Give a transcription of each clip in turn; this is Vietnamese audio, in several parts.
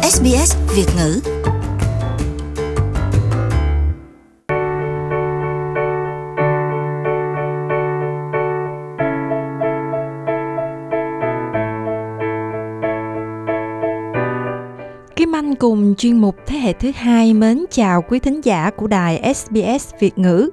SBS Việt ngữ. Kim Anh cùng chuyên mục Thế hệ thứ hai mến chào quý thính giả của đài SBS Việt ngữ.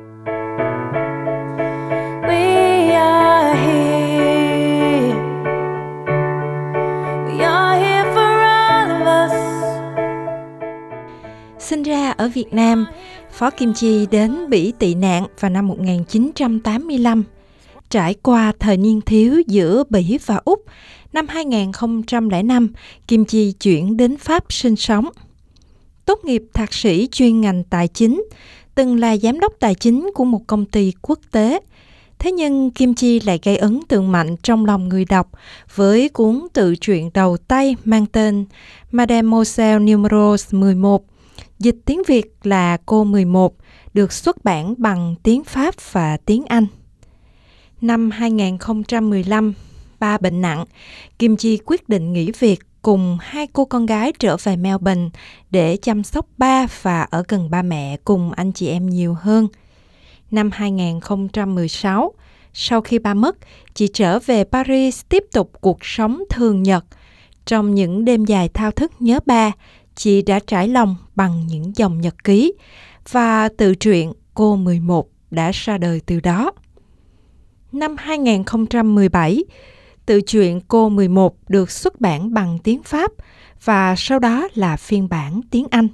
Sinh ra ở Việt Nam, Phó Kim Chi đến Bỉ tị nạn vào năm 1985. Trải qua thời niên thiếu giữa Bỉ và Úc, năm 2005, Kim Chi chuyển đến Pháp sinh sống. Tốt nghiệp thạc sĩ chuyên ngành tài chính, từng là giám đốc tài chính của một công ty quốc tế. Thế nhưng Kim Chi lại gây ấn tượng mạnh trong lòng người đọc với cuốn tự truyện đầu tay mang tên Mademoiselle Numero 11, dịch tiếng Việt là Cô 11, được xuất bản bằng tiếng Pháp và tiếng Anh. Năm 2015, ba bệnh nặng, Kim Chi quyết định nghỉ việc cùng hai cô con gái trở về Melbourne để chăm sóc ba và ở gần ba mẹ cùng anh chị em nhiều hơn. Năm 2016, sau khi ba mất, chị trở về Paris tiếp tục cuộc sống thường nhật. Trong những đêm dài thao thức nhớ ba, chị đã trải lòng bằng những dòng nhật ký và tự truyện Cô 11 đã ra đời từ đó. Năm 2017, tự truyện Cô 11 được xuất bản bằng tiếng Pháp và sau đó là phiên bản tiếng Anh.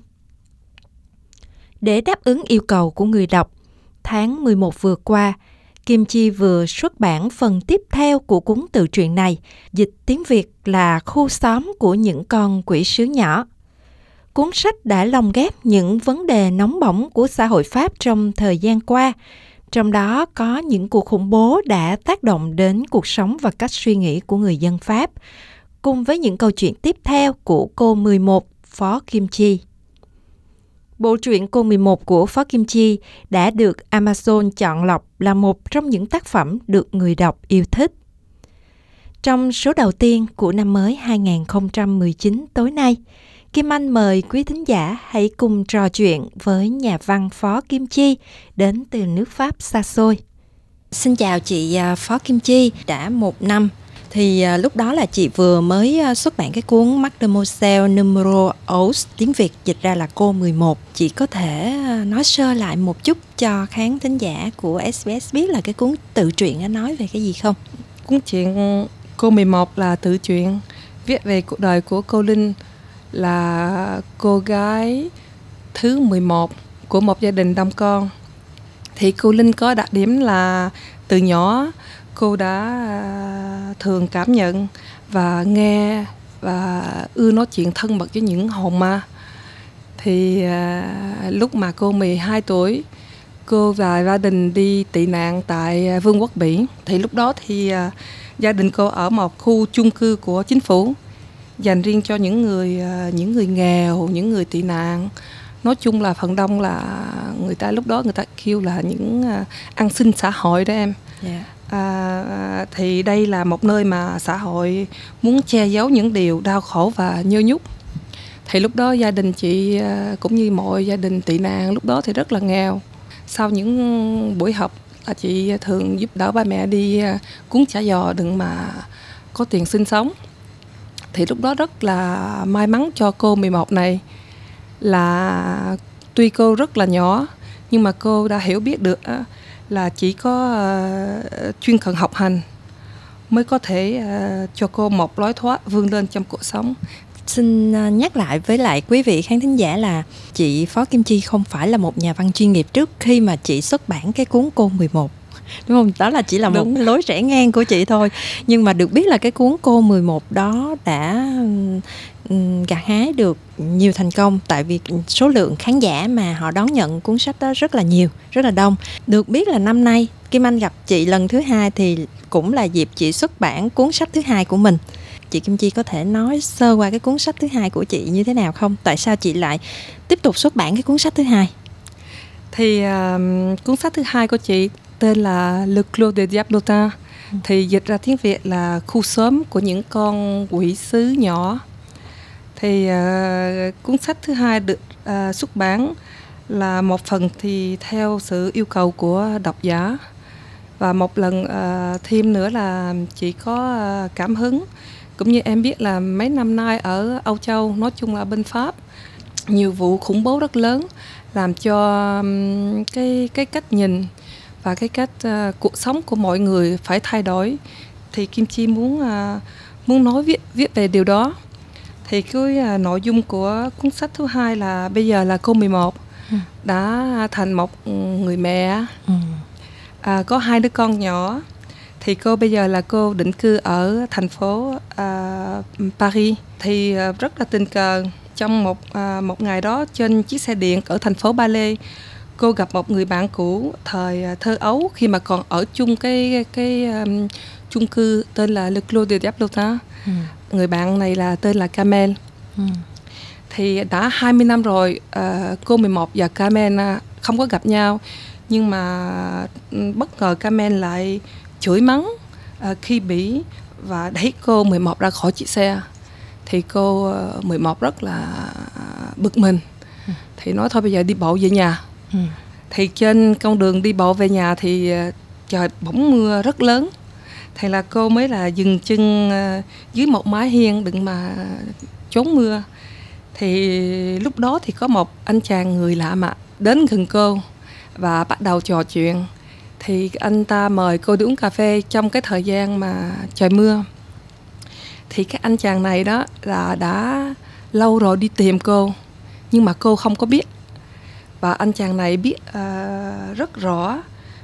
Để đáp ứng yêu cầu của người đọc, tháng 11 vừa qua, Kim Chi vừa xuất bản phần tiếp theo của cuốn tự truyện này, dịch tiếng Việt là Khu xóm của những con quỷ sứ nhỏ. Cuốn sách đã lồng ghép những vấn đề nóng bỏng của xã hội Pháp trong thời gian qua, trong đó có những cuộc khủng bố đã tác động đến cuộc sống và cách suy nghĩ của người dân Pháp, cùng với những câu chuyện tiếp theo của Cô 11, Phó Kim Chi. Bộ truyện Cô 11 của Phó Kim Chi đã được Amazon chọn lọc là một trong những tác phẩm được người đọc yêu thích. Trong số đầu tiên của năm mới 2019 tối nay, Kim Anh mời quý thính giả hãy cùng trò chuyện với nhà văn Phó Kim Chi đến từ nước Pháp xa xôi. Xin chào chị Phó Kim Chi, đã một năm thì lúc đó là chị vừa mới xuất bản cái cuốn Mademoiselle Numero 11, tiếng Việt dịch ra là Cô 11. Chị có thể nói sơ lại một chút cho khán thính giả của SBS biết là cái cuốn tự truyện nó nói về cái gì không? Cuốn truyện Cô 11 là tự truyện viết về cuộc đời của cô Linh, là cô gái thứ 11 của một gia đình đông con. Thì cô Linh có đặc điểm là từ nhỏ cô đã thường cảm nhận và nghe và ưa nói chuyện thân mật với những hồn ma. Thì lúc mà cô 12 tuổi, cô và gia đình đi tị nạn tại Vương quốc Bỉ. Thì lúc đó thì gia đình cô ở một khu chung cư của chính phủ dành riêng cho những người nghèo, những người tị nạn. Nói chung là phần đông là người ta lúc đó người ta kêu là những an sinh xã hội đó em. Yeah. Thì đây là một nơi mà xã hội muốn che giấu những điều đau khổ và nhơ nhúc. Thì lúc đó gia đình chị cũng như mọi gia đình tị nạn lúc đó thì rất là nghèo. Sau những buổi học là chị thường giúp đỡ ba mẹ đi cuốn chả giò đừng mà có tiền sinh sống. Thì lúc đó rất là may mắn cho cô 11 này là tuy cô rất là nhỏ nhưng mà cô đã hiểu biết được là chỉ có chuyên cần học hành mới có thể cho cô một lối thoát vươn lên trong cuộc sống. Xin nhắc lại với lại quý vị khán thính giả là chị Phó Kim Chi không phải là một nhà văn chuyên nghiệp trước khi mà chị xuất bản cái cuốn Cô 11. Đúng không? Đó là chỉ là một lối rẽ ngang của chị thôi. Nhưng mà được biết là cái cuốn Cô 11 đó đã gặt hái được nhiều thành công, tại vì số lượng khán giả mà họ đón nhận cuốn sách đó rất là nhiều, rất là đông. Được biết là năm nay Kim Anh gặp chị lần thứ hai thì cũng là dịp chị xuất bản cuốn sách thứ hai của mình. Chị Kim Chi có thể nói sơ qua cái cuốn sách thứ hai của chị như thế nào không? Tại sao chị lại tiếp tục xuất bản cái cuốn sách thứ hai? Thì cuốn sách thứ hai của chị tên là Le Clos de Diablotin, thì dịch ra tiếng Việt là Khu xóm của những con quỷ sứ nhỏ. Thì cuốn sách thứ hai được xuất bản là một phần thì theo sự yêu cầu của độc giả, và một lần thêm nữa là chị có cảm hứng. Cũng như em biết là mấy năm nay ở Âu Châu, nói chung là bên Pháp, nhiều vụ khủng bố rất lớn làm cho cái cách nhìn và cái cách cuộc sống của mọi người phải thay đổi. Thì Kim Chi muốn nói viết về điều đó. Thì cái nội dung của cuốn sách thứ hai là bây giờ là cô 11 đã thành một người mẹ, có 2 đứa con nhỏ. Thì cô bây giờ là cô định cư ở thành phố Paris. Thì rất là tình cờ, trong một ngày đó trên chiếc xe điện ở thành phố Ba Lê, cô gặp một người bạn cũ thời thơ ấu khi mà còn ở chung cái chung cư tên là Le Clos de Diablotins. Người bạn này là tên là Carmen. Thì đã 20 năm rồi cô 11 và Carmen không có gặp nhau. Nhưng mà bất ngờ Carmen lại chửi mắng khi bỉ và đẩy cô 11 ra khỏi chiếc xe. Thì cô 11 rất là bực mình. Thì nói thôi bây giờ đi bộ về nhà. Thì trên con đường đi bộ về nhà thì trời bỗng mưa rất lớn. Thì là cô mới là dừng chân dưới một mái hiên đừng mà trốn mưa. Thì lúc đó thì có một anh chàng người lạ mặt đến gần cô và bắt đầu trò chuyện. Thì anh ta mời cô đi uống cà phê trong cái thời gian mà trời mưa. Thì cái anh chàng này đó là đã lâu rồi đi tìm cô, nhưng mà cô không có biết. Và anh chàng này biết rất rõ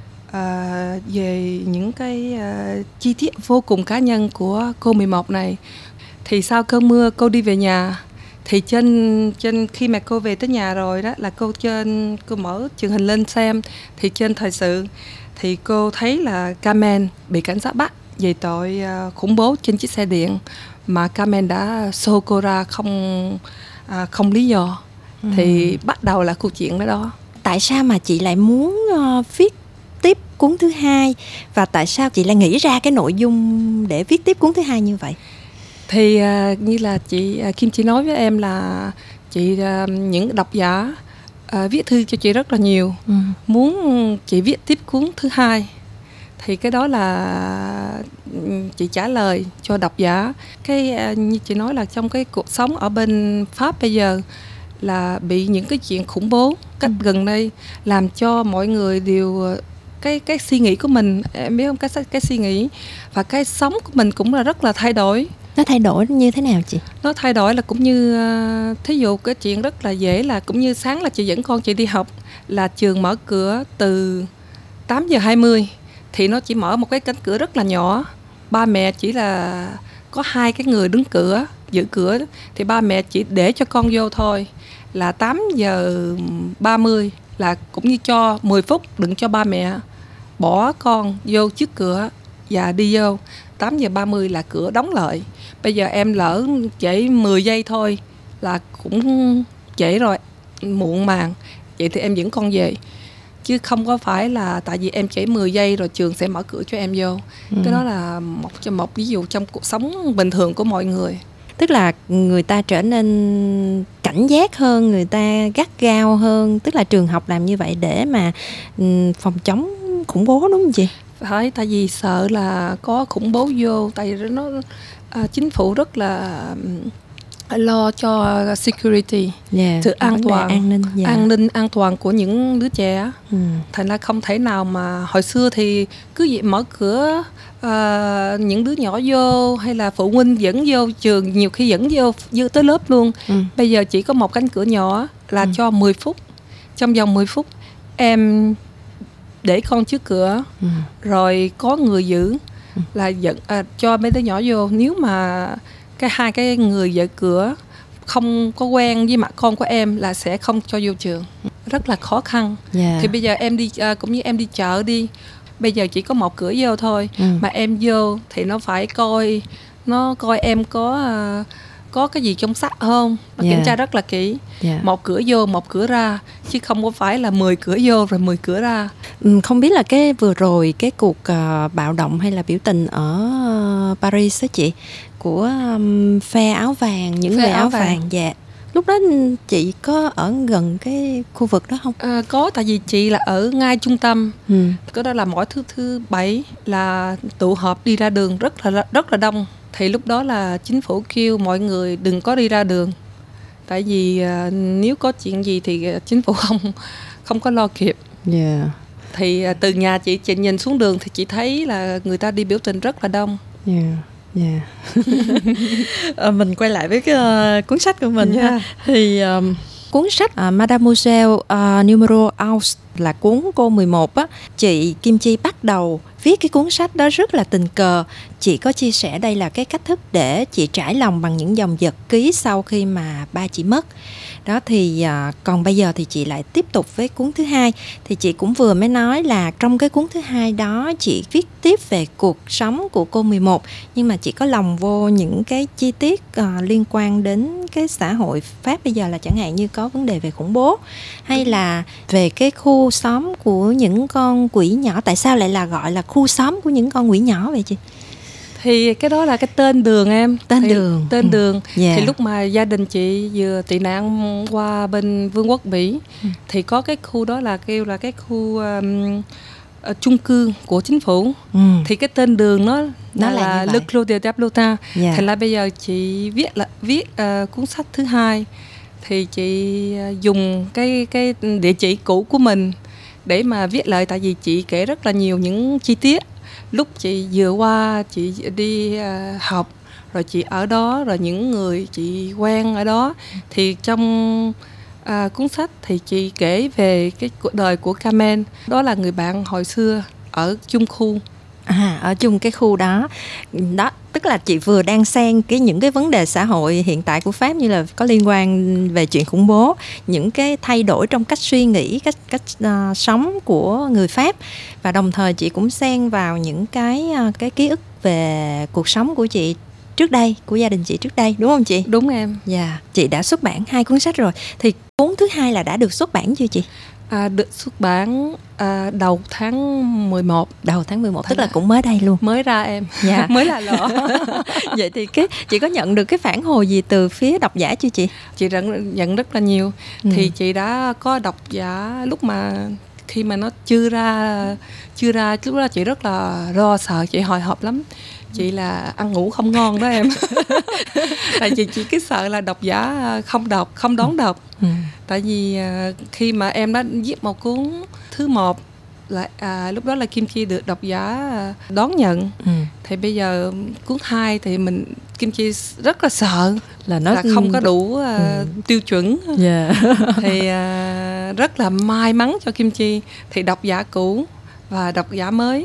về những cái chi tiết vô cùng cá nhân của cô 11 này. Thì sau cơn mưa cô đi về nhà. Thì trên khi mà cô về tới nhà rồi đó là cô mở truyền hình lên xem. Thì trên thời sự thì cô thấy là Carmen bị cảnh sát bắt về tội khủng bố trên chiếc xe điện, mà Carmen đã xô cô ra không lý do. Thì bắt đầu là câu chuyện đó. Tại sao mà chị lại muốn viết tiếp cuốn thứ hai, và tại sao chị lại nghĩ ra cái nội dung để viết tiếp cuốn thứ hai như vậy? Thì như là chị Kim Chi nói với em là chị những độc giả viết thư cho chị rất là nhiều, muốn chị viết tiếp cuốn thứ hai. Thì cái đó là chị trả lời cho độc giả. Cái như chị nói là trong cái cuộc sống ở bên Pháp bây giờ là bị những cái chuyện khủng bố cách gần đây làm cho mọi người đều cái suy nghĩ của mình, em biết không, cái suy nghĩ và cái sống của mình cũng là rất là thay đổi. Nó thay đổi như thế nào chị? Nó thay đổi là cũng như thí dụ cái chuyện rất là dễ là cũng như sáng là chị dẫn con chị đi học, là trường mở cửa từ 8:20 thì nó chỉ mở một cái cánh cửa rất là nhỏ. Ba mẹ chỉ là có 2 cái người đứng cửa giữ cửa, thì ba mẹ chỉ để cho con vô thôi. Là 8:30 là cũng như cho 10 phút, đừng cho ba mẹ bỏ con vô trước cửa và đi vô. 8:30 là cửa đóng lại. Bây giờ em lỡ trễ 10 giây thôi là cũng trễ rồi, muộn màng. Vậy thì em dẫn con về. Chứ không có phải là tại vì em trễ 10 giây rồi trường sẽ mở cửa cho em vô. Cái đó là một ví dụ trong cuộc sống bình thường của mọi người. Tức là người ta trở nên cảnh giác hơn, người ta gắt gao hơn. Tức là trường học làm như vậy để mà phòng chống khủng bố, đúng không chị? Phải, tại vì sợ là có khủng bố vô. Tại vì nó chính phủ rất là lo cho security, sự an toàn, an ninh an toàn của những đứa trẻ. Thành ra không thể nào mà hồi xưa thì cứ vậy mở cửa những đứa nhỏ vô, hay là phụ huynh dẫn vô trường, nhiều khi dẫn vô tới lớp luôn. Bây giờ chỉ có một cánh cửa nhỏ là cho 10 phút. Trong vòng 10 phút em để con trước cửa, rồi có người giữ là dẫn cho mấy đứa nhỏ vô. Nếu mà hai cái người giữ cửa không có quen với mặt con của em là sẽ không cho vô trường. Rất là khó khăn. Thì bây giờ em đi cũng như em đi chợ đi, bây giờ chỉ có một cửa vô thôi. Mà em vô thì nó phải coi em có cái gì trong sách không. Nó kiểm tra rất là kỹ. Một cửa vô, một cửa ra, chứ không có phải là 10 cửa vô rồi 10 cửa ra. Không biết là cái vừa rồi cái cuộc bạo động hay là biểu tình ở Paris đó chị, của phe áo vàng, những Phe người áo áo vàng. vàng, dạ. Lúc đó chị có ở gần cái khu vực đó không? Có, tại vì chị là ở ngay trung tâm. Ừ. Cái đó là mỗi thứ bảy là tụ họp đi ra đường rất là đông. Thì lúc đó là chính phủ kêu mọi người đừng có đi ra đường. Tại vì nếu có chuyện gì thì chính phủ không có lo kịp. Yeah. Thì từ nhà chị nhìn xuống đường thì chị thấy là người ta đi biểu tình rất là đông. Yeah. Yeah. Mình quay lại với cái cuốn sách của mình ha. Thì cuốn sách Mademoiselle Numero House là cuốn cô 11 á, chị Kim Chi bắt đầu viết cái cuốn sách đó rất là tình cờ. Chị có chia sẻ đây là cái cách thức để chị trải lòng bằng những dòng nhật ký sau khi mà ba chị mất. Đó thì còn bây giờ thì chị lại tiếp tục với cuốn thứ hai. Thì chị cũng vừa mới nói là trong cái cuốn thứ hai đó chị viết tiếp về cuộc sống của cô 11, nhưng mà chị có lồng vô những cái chi tiết liên quan đến cái xã hội Pháp bây giờ, là chẳng hạn như có vấn đề về khủng bố, hay là về cái khu xóm của những con quỷ nhỏ. Tại sao lại là gọi là khu xóm của những con quỷ nhỏ vậy chị? Thì cái đó là cái tên đường em. Tên đường. Yeah. Thì lúc mà gia đình chị vừa tị nạn qua bên Vương quốc Bỉ, thì có cái khu đó là kêu là cái khu chung cư của chính phủ. Thì cái tên đường nó là Le Clos de Diablotins. Yeah. Thành ra bây giờ chị viết cuốn sách thứ hai thì chị dùng cái địa chỉ cũ của mình để mà viết lại, tại vì chị kể rất là nhiều những chi tiết lúc chị vừa qua, chị đi học, rồi chị ở đó, rồi những người chị quen ở đó. Thì trong cuốn sách thì chị kể về cái cuộc đời của Carmen. Đó là người bạn hồi xưa ở chung khu. Ở chung cái khu đó. Đó, tức là chị vừa đang xen những cái vấn đề xã hội hiện tại của Pháp, như là có liên quan về chuyện khủng bố, những cái thay đổi trong cách suy nghĩ, cách sống của người Pháp, và đồng thời chị cũng xen vào những cái ký ức về cuộc sống của chị trước đây, của gia đình chị trước đây, đúng không chị? Đúng em. Dạ. Chị đã xuất bản 2 cuốn sách rồi, thì cuốn thứ hai là đã được xuất bản chưa chị? Được xuất bản đầu tháng 11. Đầu tháng 11, tức là cũng mới đây luôn. Mới ra em. Dạ. Mới là lọ. Vậy thì chị có nhận được cái phản hồi gì từ phía độc giả chưa chị? Chị nhận rất là nhiều. Thì chị đã có độc giả lúc mà khi mà nó chưa ra lúc đó chị rất là lo sợ, chị hồi hộp lắm. Chị là ăn ngủ không ngon đó em. Tại chị cứ sợ là độc giả không đón đọc. Tại vì khi mà em đã viết một cuốn thứ 1 là lúc đó là Kim Chi được độc giả đón nhận. Thì bây giờ cuốn 2 thì Kim Chi rất là sợ là không có đủ tiêu chuẩn. Yeah. Thì rất là may mắn cho Kim Chi, thì độc giả cũ và độc giả mới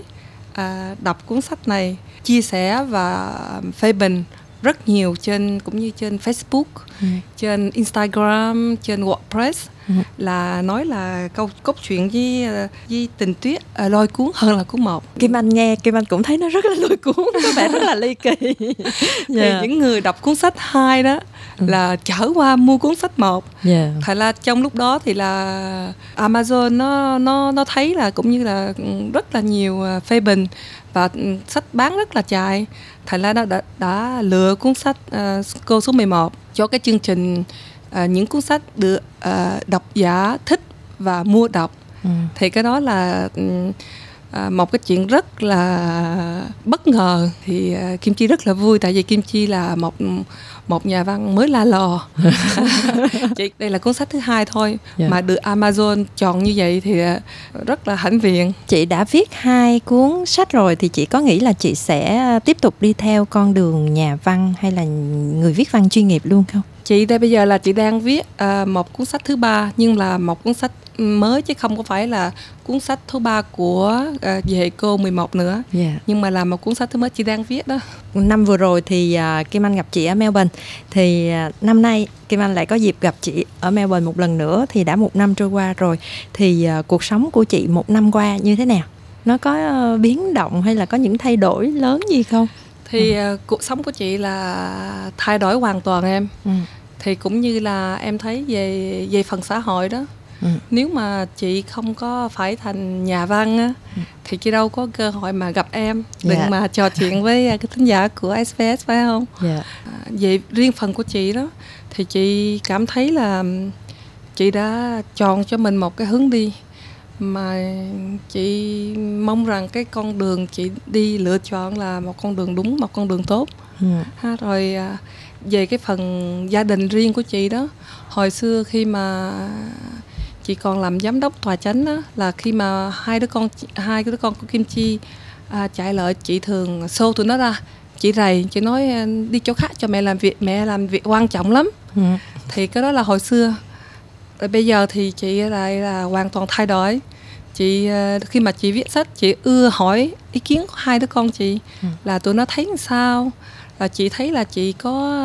đọc cuốn sách này, chia sẻ và phê bình rất nhiều cũng như trên Facebook, trên Instagram, trên WordPress, là nói là cốt truyện với tình tiết lôi cuốn hơn là cuốn 1. Kim Anh nghe, Kim Anh cũng thấy nó rất là lôi cuốn, có vẻ rất là ly kỳ. Thì những người đọc cuốn sách 2 đó là trở qua mua cuốn sách 1. Thật là trong lúc đó thì là Amazon nó thấy là cũng như là rất là nhiều phê bình và sách bán rất là chạy. Thật là đã lựa cuốn sách cô số 11 cho cái chương trình những cuốn sách được độc giả thích và mua đọc. Thì cái đó là một cái chuyện rất là bất ngờ. Thì Kim Chi rất là vui, tại vì Kim Chi là một nhà văn mới la lò. Đây là cuốn sách thứ 2 thôi mà được Amazon chọn như vậy thì rất là hãnh diện. Chị đã viết 2 cuốn sách rồi thì chị có nghĩ là chị sẽ tiếp tục đi theo con đường nhà văn hay là người viết văn chuyên nghiệp luôn không? Chị đây bây giờ là chị đang viết một cuốn sách thứ 3, nhưng là một cuốn sách mới chứ không có phải là cuốn sách thứ 3 của về cô 11 nữa. Nhưng mà là một cuốn sách thứ mới chị đang viết đó. Năm vừa rồi thì Kim Anh gặp chị ở Melbourne, thì năm nay Kim Anh lại có dịp gặp chị ở Melbourne một lần nữa. Thì đã 1 năm trôi qua rồi, thì cuộc sống của chị 1 năm qua như thế nào? Nó có biến động hay là có những thay đổi lớn gì không? Thì cuộc sống của chị là thay đổi hoàn toàn em. Thì cũng như là em thấy về phần xã hội đó, Nếu mà chị không có phải thành nhà văn á, thì chị đâu có cơ hội mà gặp em, đừng mà trò chuyện với cái thính giả của SBS, phải không? Về riêng phần của chị đó, thì chị cảm thấy là chị đã chọn cho mình một cái hướng đi mà chị mong rằng cái con đường chị đi lựa chọn là một con đường đúng, một con đường tốt. Rồi về cái phần gia đình riêng của chị đó, hồi xưa khi mà chị còn làm giám đốc tòa chánh đó, là khi mà hai đứa con của Kim Chi chạy lại, chị thường xô tụi nó ra, chị rầy, chị nói đi chỗ khác cho mẹ làm việc quan trọng lắm. Thì cái đó là hồi xưa. Rồi bây giờ thì chị lại là hoàn toàn thay đổi. Chị khi mà chị viết sách, chị ưa hỏi ý kiến của hai đứa con chị, là tụi nó thấy làm sao, là chị thấy là chị có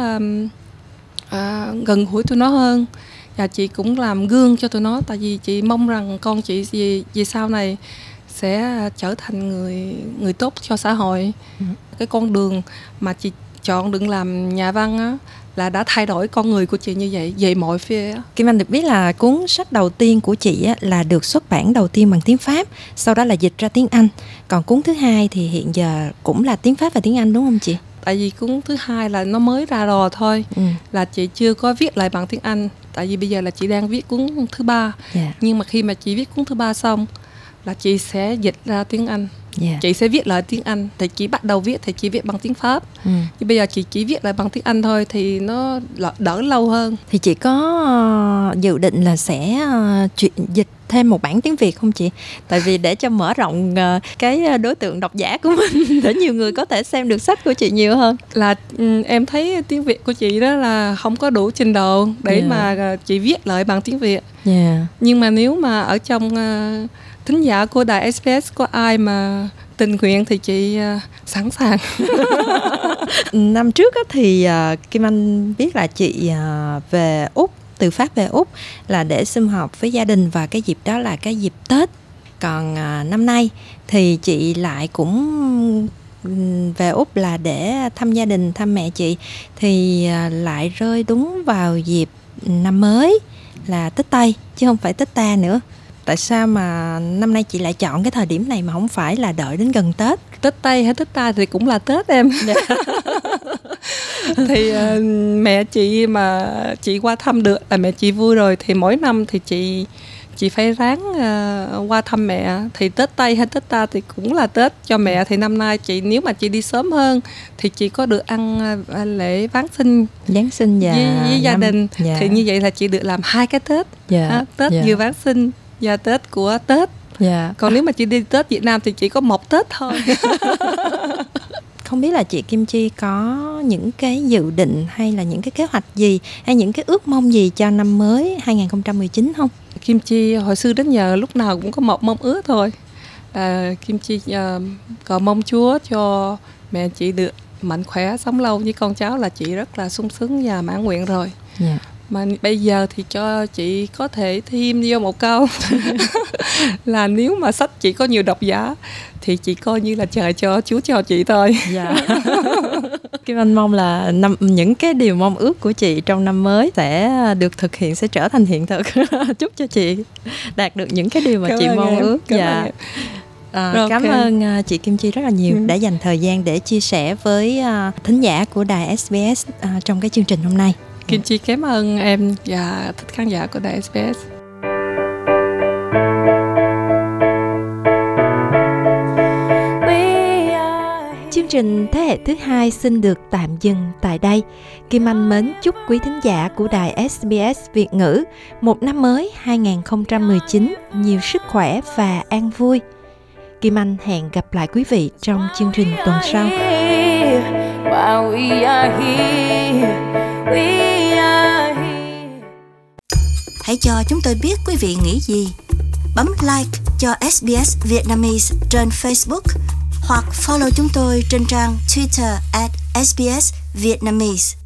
gần gũi tụi nó hơn, và chị cũng làm gương cho tụi nó. Tại vì chị mong rằng con chị về sau này sẽ trở thành người tốt cho xã hội. Cái con đường mà chị chọn đừng làm nhà văn á, là đã thay đổi con người của chị như vậy về mọi phía. Kim Anh được biết là cuốn sách đầu tiên của chị á, là được xuất bản đầu tiên bằng tiếng Pháp, sau đó là dịch ra tiếng Anh. Còn cuốn thứ hai thì hiện giờ cũng là tiếng Pháp và tiếng Anh, đúng không chị? Tại vì cuốn thứ hai là nó mới ra rồi thôi, là chị chưa có viết lại bằng tiếng Anh. Tại vì bây giờ là chị đang viết cuốn thứ ba. Nhưng mà khi mà chị viết cuốn thứ ba xong là chị sẽ dịch ra tiếng Anh. Chị sẽ viết lại tiếng Anh. Thì chị bắt đầu viết thì chị viết bằng tiếng Pháp. Nhưng bây giờ chị chỉ viết lại bằng tiếng Anh thôi, thì nó đỡ lâu hơn. Thì chị có dự định là sẽ dịch thêm một bản tiếng Việt không chị? Tại vì để cho mở rộng cái đối tượng độc giả của mình, để nhiều người có thể xem được sách của chị nhiều hơn. Là em thấy tiếng Việt của chị đó là không có đủ trình độ để mà chị viết lại bằng tiếng Việt. Nhưng mà nếu mà ở trong thính giả của đài SBS có ai mà tình nguyện thì chị sẵn sàng. Năm trước thì Kim Anh biết là chị về Úc, từ Pháp về Úc là để sum họp với gia đình, và cái dịp đó là cái dịp Tết. Còn năm nay thì chị lại cũng về Úc là để thăm gia đình, thăm mẹ chị, thì lại rơi đúng vào dịp năm mới là Tết Tây chứ không phải Tết Ta nữa. Tại sao mà năm nay chị lại chọn cái thời điểm này mà không phải là đợi đến gần Tết? Tết Tây hay Tết Ta thì cũng là Tết em. Thì mẹ chị mà chị qua thăm được là mẹ chị vui rồi. Thì mỗi năm thì chị phải ráng qua thăm mẹ. Thì Tết Tây hay Tết Ta thì cũng là Tết cho mẹ. Thì năm nay nếu mà chị đi sớm hơn thì chị có được ăn lễ Giáng sinh với gia đình. Thì như vậy là chị được làm hai cái Tết. Tết vừa Giáng sinh và Tết của Tết. Còn nếu mà chị đi Tết Việt Nam thì chỉ có một Tết thôi. Không biết là chị Kim Chi có những cái dự định hay là những cái kế hoạch gì, hay những cái ước mong gì cho năm mới 2019 không? Kim Chi hồi xưa đến giờ lúc nào cũng có một mong ước thôi. Kim Chi cầu mong Chúa cho mẹ chị được mạnh khỏe, sống lâu với con cháu là chị rất là sung sướng và mãn nguyện rồi. Mà bây giờ thì cho chị có thể thêm vô một câu là nếu mà sách chị có nhiều độc giả thì chị coi như là trời cho Chúa cho chị thôi. Kim Anh mong là những cái điều mong ước của chị trong năm mới sẽ được thực hiện, sẽ trở thành hiện thực. Chúc cho chị đạt được những cái điều mà chị mong ước. Cảm ơn chị Kim Chi rất là nhiều đã dành thời gian để chia sẻ với thính giả của đài SBS trong cái chương trình hôm nay. Kim Chi cảm ơn em và thích khán giả của đài SBS. Chương trình Thế hệ thứ hai xin được tạm dừng tại đây. Kim Anh mến chúc quý thính giả của đài SBS Việt ngữ một năm mới 2019 nhiều sức khỏe và an vui. Kim Anh hẹn gặp lại quý vị trong chương trình tuần sau. Hãy cho chúng tôi biết quý vị nghĩ gì. Bấm like cho SBS Vietnamese trên Facebook hoặc follow chúng tôi trên trang Twitter @SBS Vietnamese.